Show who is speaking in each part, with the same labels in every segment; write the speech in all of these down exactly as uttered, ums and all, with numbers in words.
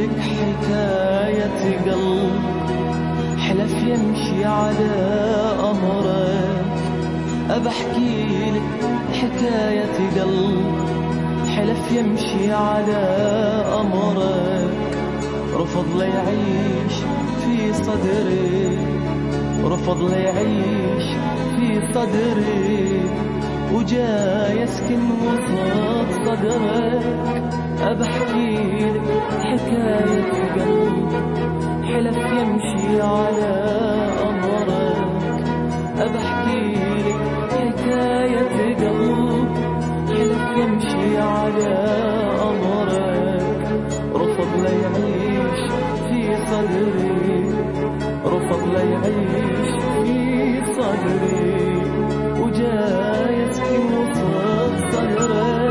Speaker 1: لك حكاية قلب حلف يمشي على أمرك. أبحكي لك حكاية قلب حلف يمشي على أمرك. رفض ليعيش في صدري، رفض ليعيش في صدري، وجا يسكن وسط صدرك. أبحكي لك حكاية قلب حلف يمشي على أمرك. أبحكي لك حكاية قلب حلف يمشي على أمرك. رفض ليعيش في صدري، رفض ليعيش في صدري، وجا يسكن وسط صدرك.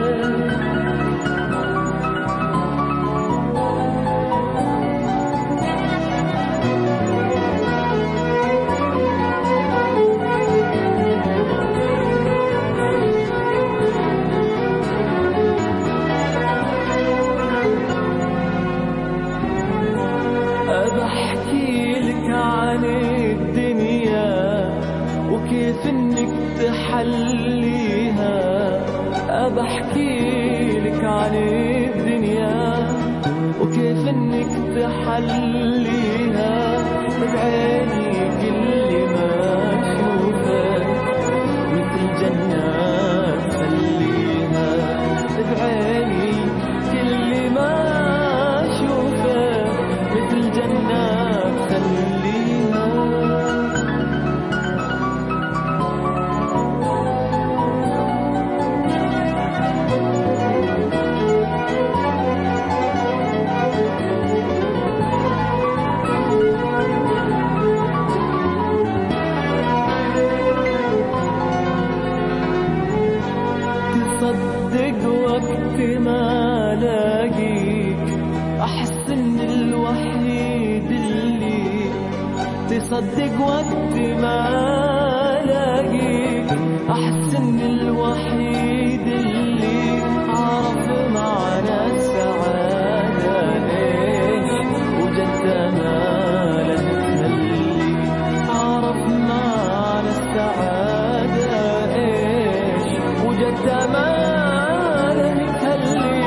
Speaker 1: أبحكي لك عن الدنيا وكيف انك تحليها. أبحكي لك عن الدنيا وكيف انك تحليها. بعيني كل ما اشوفك مثل جنة تخليها. بعيني كل ما اشوفك مثل جنة تخليها. تصدق وقت ما لاقيك أحس إن الوحيد اللي، تصدق وقت ما لاقيك أحس إن الوحيد اللي عرف معنى السعادة إيش وجد ماله تخلي. عرف معنى السعادة إيش وجد ماله تخلي.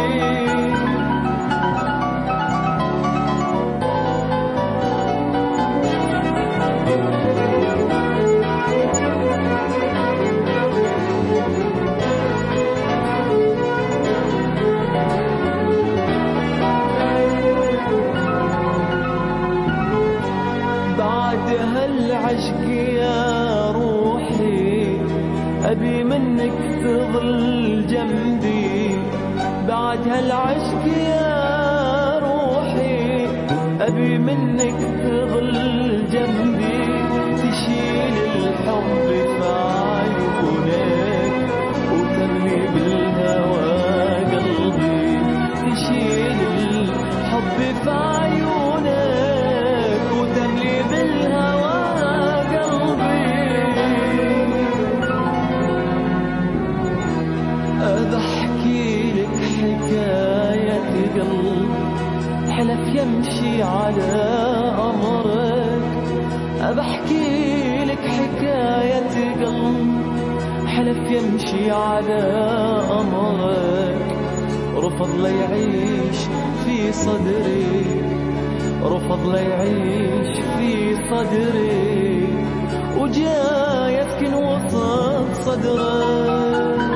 Speaker 1: بعد هالعشق يا روحي أبي منك تظل جنبي. بعد هالعشق يا روحي أبي منك تظل جنبي. تشيل الحب في عيونك وتملي بالهوى قلبي. تشيل الحب في عيونك وتملي بالهوى قلبي. أبحكي لك حكاية قلب حلف يمشي على أمرك. أبحكي لك حكاية قلب حلف يمشي على أمرك. رفض ليعيش في صدري، رفض ليعيش في صدري، وجا يسكن وسط صدرك.